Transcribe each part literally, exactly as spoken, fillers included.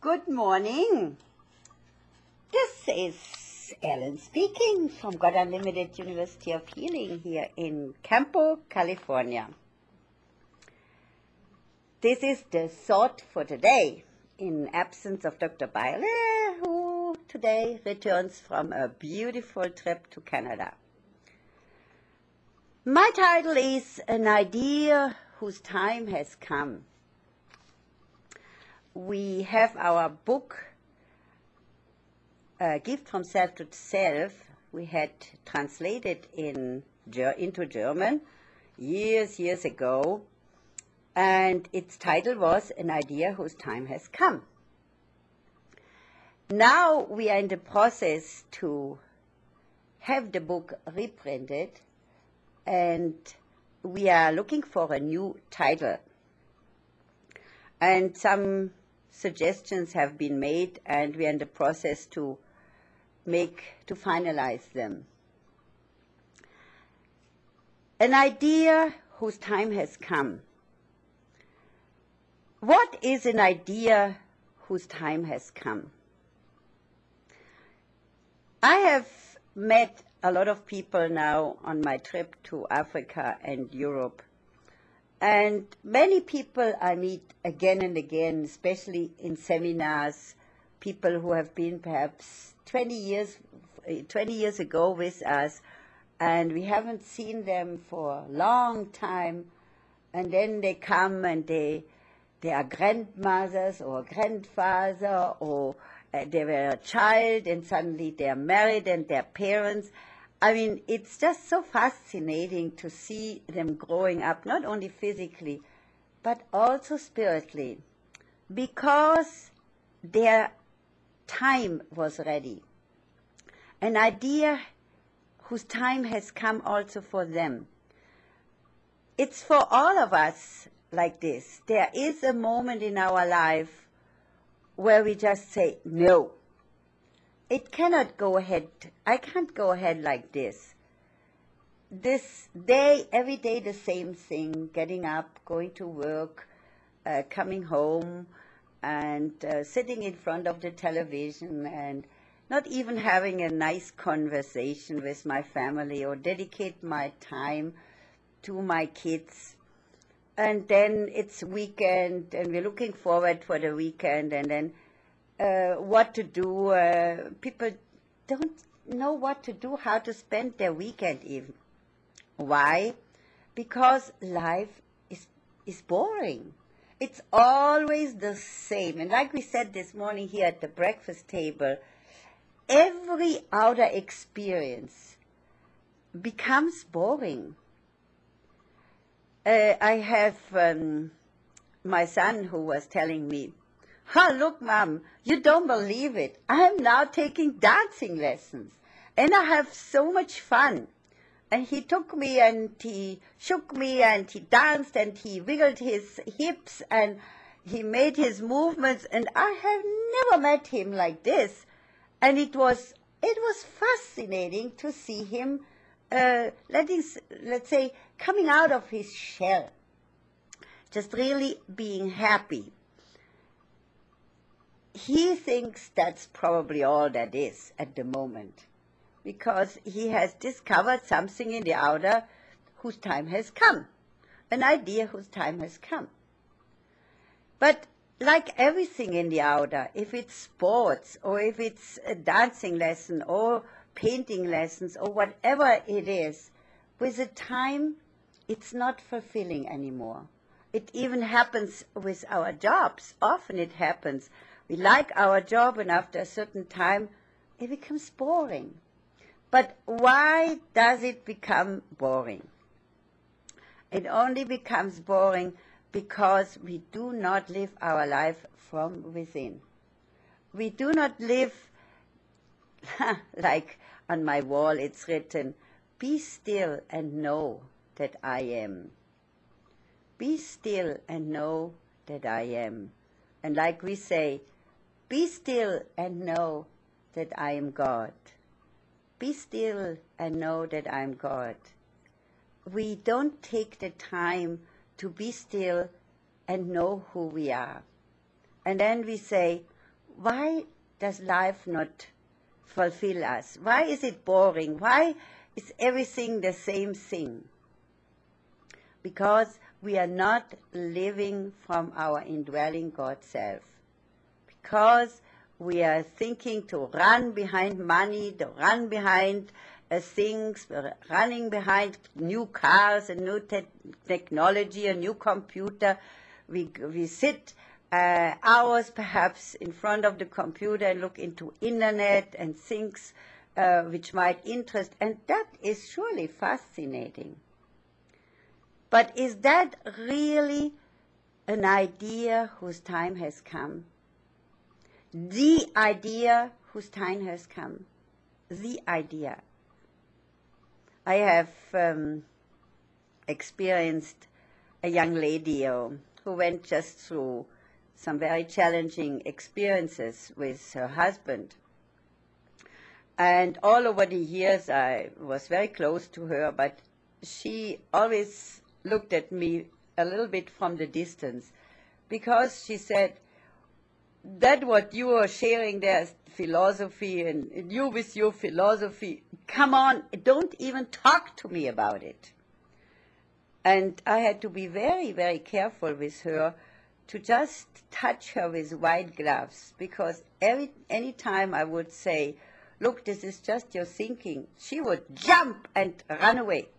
Good morning. This is Ellen speaking from God Unlimited University of Healing here in Campo, California. This is the thought for today in absence of Doctor Baile, who today returns from a beautiful trip to Canada. My title is An Idea Whose Time Has Come. We have our book, A Gift from Self to Self. We had translated in, into German years, years ago, and its title was An Idea Whose Time Has Come. Now we are in the process to have the book reprinted, and we are looking for a new title. And some suggestions have been made, and we are in the process to make, to finalize them. An idea whose time has come. What is an idea whose time has come? I have met a lot of people now on my trip to Africa and Europe. And many people I meet again and again, especially in seminars, people who have been perhaps twenty years, twenty years ago with us, and we haven't seen them for a long time, and then they come and they, they are grandmothers or grandfather, or uh, they were a child and suddenly they are married and they're parents. I mean, it's just so fascinating to see them growing up, not only physically, but also spiritually, because their time was ready. An idea whose time has come also for them. It's for all of us like this. There is a moment in our life where we just say, no. It cannot go ahead. I can't go ahead like this. This day, every day the same thing, getting up, going to work, uh, coming home, and uh, sitting in front of the television and not even having a nice conversation with my family or dedicate my time to my kids. And then it's weekend and we're looking forward for the weekend, and then Uh, what to do. Uh, people don't know what to do, how to spend their weekend even. Why? Because life is, is boring. It's always the same. And like we said this morning here at the breakfast table, every outer experience becomes boring. Uh, I have um, my son who was telling me, "Oh, look, Mom, you don't believe it. I'm now taking dancing lessons, and I have so much fun." And he took me and he shook me and he danced and he wiggled his hips and he made his movements, and I have never met him like this. And it was it was fascinating to see him uh, letting, let's say, coming out of his shell, just really being happy. He thinks that's probably all that is at the moment, because he has discovered something in the outer whose time has come, an idea whose time has come. But like everything in the outer, if it's sports or if it's a dancing lesson or painting lessons or whatever it is, with the time it's not fulfilling anymore. It even happens with our jobs. Often it happens. We like our job, and after a certain time, it becomes boring. But why does it become boring? It only becomes boring because we do not live our life from within. We do not live, like on my wall it's written, "Be still and know that I am." Be still and know that I am. And like we say, be still and know that I am God. Be still and know that I am God. We don't take the time to be still and know who we are. And then we say, why does life not fulfill us? Why is it boring? Why is everything the same thing? Because we are not living from our indwelling God self. Because we are thinking to run behind money, to run behind uh, things, we're running behind new cars, a new te technology, a new computer. We, we sit uh, hours perhaps in front of the computer and look into internet and things uh, which might interest, and that is surely fascinating. But is that really an idea whose time has come? The idea whose time has come. The idea. I have um, experienced a young lady uh, who went just through some very challenging experiences with her husband. And all over the years I was very close to her, but she always looked at me a little bit from the distance, because she said, that what you are sharing there is philosophy, and, and you with your philosophy, come on, don't even talk to me about it. And I had to be very, very careful with her to just touch her with white gloves, because every any time I would say, look, this is just your thinking, she would jump and run away.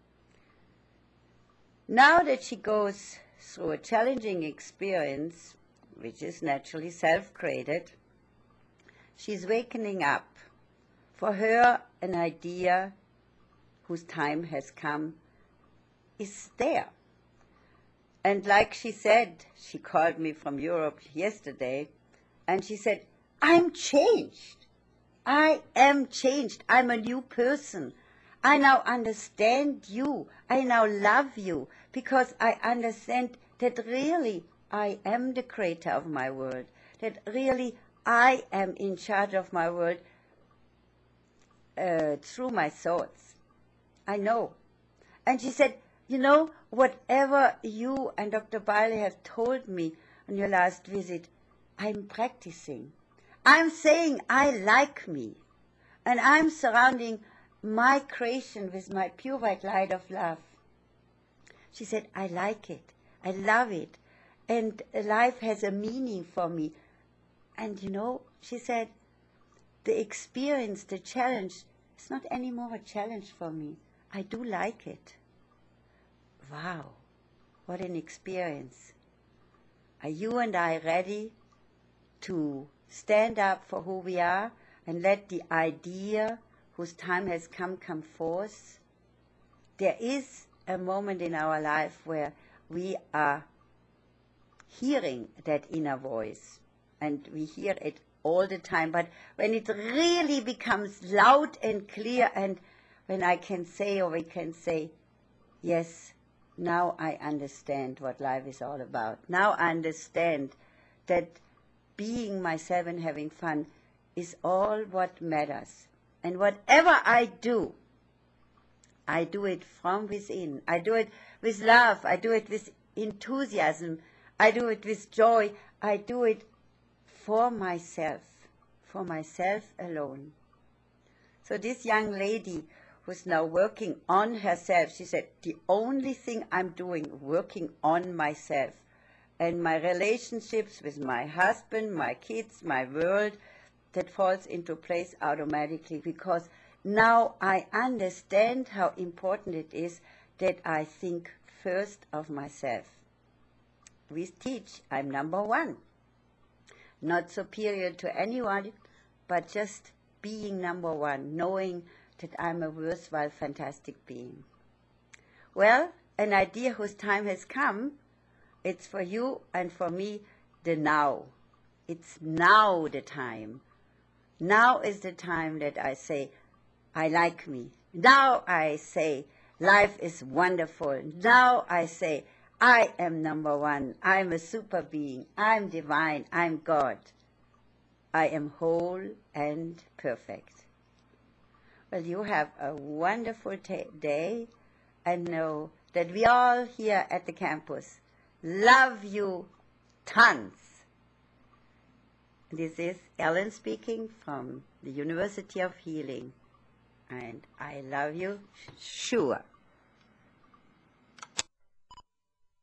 Now that she goes through a challenging experience, which is naturally self-created, she's wakening up. For her, an idea whose time has come is there. And like she said, she called me from Europe yesterday, and she said, I'm changed. I am changed. I'm a new person. I now understand you. I now love you, because I understand that really I am the creator of my world, that really I am in charge of my world uh, through my thoughts. I know. And she said, you know, whatever you and Doctor Bailey have told me on your last visit, I'm practicing. I'm saying I like me, and I'm surrounding my creation with my pure white light of love. She said, I like it. I love it. And life has a meaning for me. And you know, she said, the experience, the challenge, is not anymore a challenge for me. I do like it. Wow, what an experience. Are you and I ready to stand up for who we are and let the idea whose time has come come forth? There is a moment in our life where we are hearing that inner voice, and we hear it all the time, but when it really becomes loud and clear, and when I can say, or we can say, yes, now I understand what life is all about. Now I understand that being myself and having fun is all what matters. And whatever I do, I do it from within. I do it with love. I do it with enthusiasm. I do it with joy. I do it for myself, for myself alone. So this young lady who's now working on herself, she said, the only thing I'm doing, working on myself. And my relationships with my husband, my kids, my world, that falls into place automatically, because now I understand how important it is that I think first of myself. We teach I'm number one, not superior to anyone, but just being number one, knowing that I'm a worthwhile, fantastic being. Well, an idea whose time has come, it's for you and for me, the now. It's now the time. Now is the time that I say, I like me. Now I say, life is wonderful. Now I say, I am number one. I'm a super being. I'm divine. I'm God. I am whole and perfect. Well, you have a wonderful day, and know that we all here at the campus love you tons. This is Ellen speaking from the University of Healing. And I love you, sure.